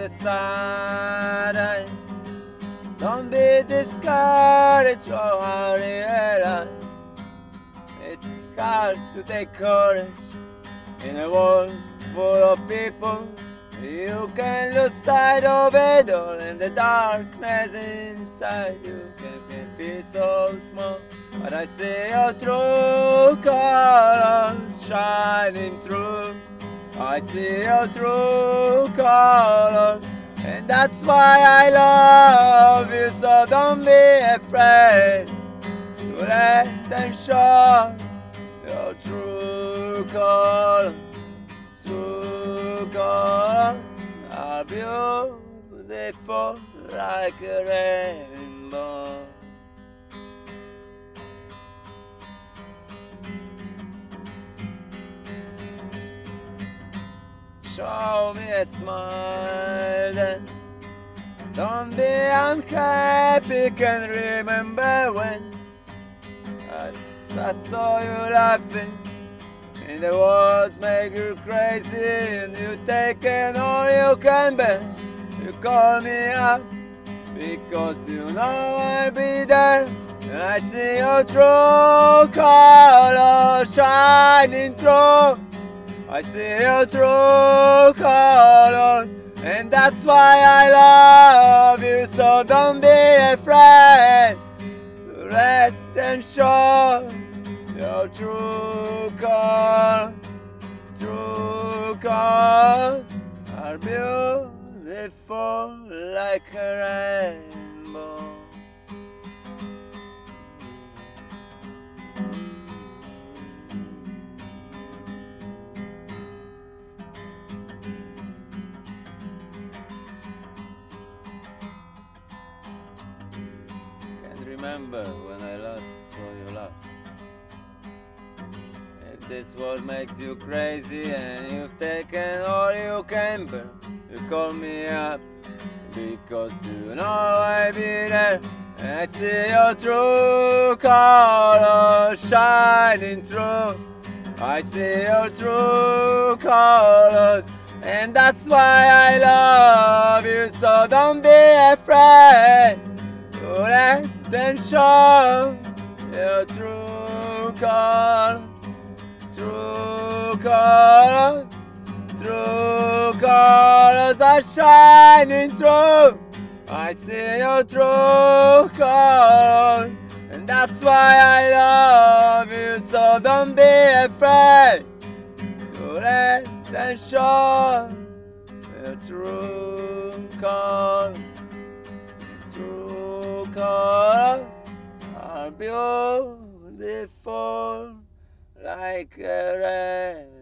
the sunrise. Don't be discouraged or realize it's hard to take courage in a world full of people. You can lose sight of it all, and the darkness inside you can feel so small. But I see your true colors shining through. I see your true colors, and that's why I love you. So don't be afraid to let them show your true colors. True colors are beautiful like a rainbow. Show me a smile then. Don't be unhappy, can remember when I saw you laughing and the words make you crazy, and you taken all you can bear. You call me up because you know I'll be there, and I see your true colors shining through. I see your true colors, and that's why I love you. So don't be afraid to let them show your true colors. True colors are beautiful like a rainbow. Remember when I last saw you laugh. If this world makes you crazy and you've taken all you can bear, you call me up because you know I'll be there, and I see your true colors shining through. I see your true colors, and that's why I love you. So don't be afraid to let them show your true colors. True colors. True colors are shining through. I see your true colors, and that's why I love you. So don't be afraid to let them show your true colors. True colors are beautiful like a rainbow.